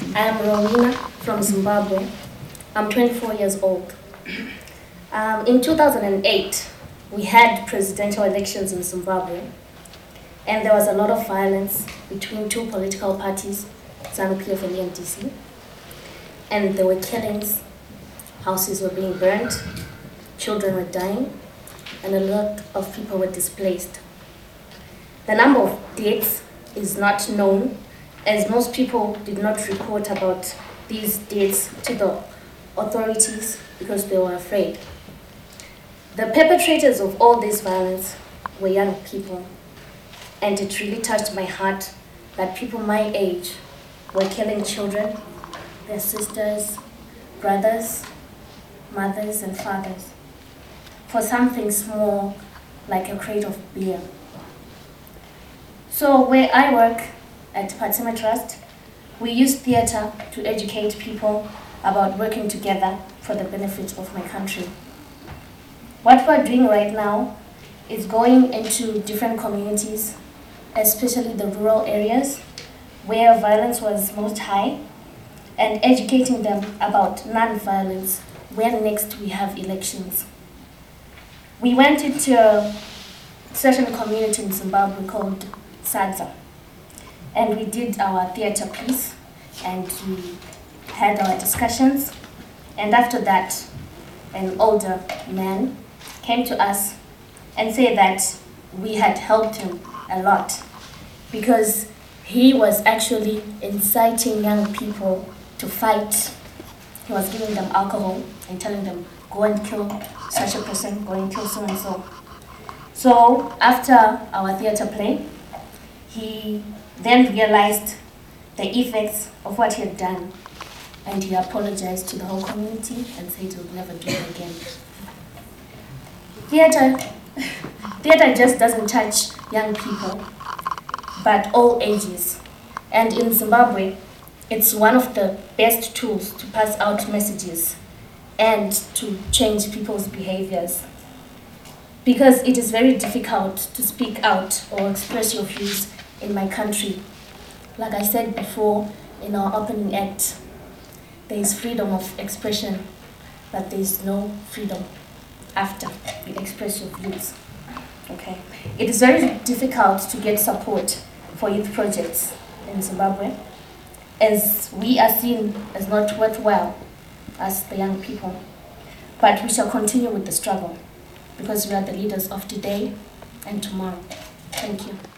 I am Rowena from Zimbabwe. I'm 24 years old. In 2008, we had presidential elections in Zimbabwe, and there was a lot of violence between two political parties, ZANU-PF and EMDC, and there were killings, houses were being burned, children were dying, and a lot of people were displaced. The number of deaths is not known, as most people did not report about these deaths to the authorities because they were afraid. The perpetrators of all this violence were young people, and it really touched my heart that people my age were killing children, their sisters, brothers, mothers, and fathers for something small like a crate of beer. So where I work at Patsima Trust, we use theater to educate people about working together for the benefit of my country. What we're doing right now is going into different communities, especially the rural areas where violence was most high, and educating them about non-violence when next we have elections. We went into a certain community in Zimbabwe called Sadza, and we did our theater piece, and we had our discussions, and after that, an older man came to us and said that we had helped him a lot because he was actually inciting young people to fight. He was giving them alcohol and telling them, go and kill such a person, go and kill so and so. So after our theater play, he then realized the effects of what he had done, and he apologized to the whole community and said he would never do it again. Theater just doesn't touch young people, but all ages. And in Zimbabwe, it's one of the best tools to pass out messages and to change people's behaviors. Because it is very difficult to speak out or express your views in my country. Like I said before in our opening act, there is freedom of expression, but there is no freedom after you express your views. Okay. It is very difficult to get support for youth projects in Zimbabwe, as we are seen as not worthwhile as the young people. But we shall continue with the struggle because we are the leaders of today and tomorrow. Thank you.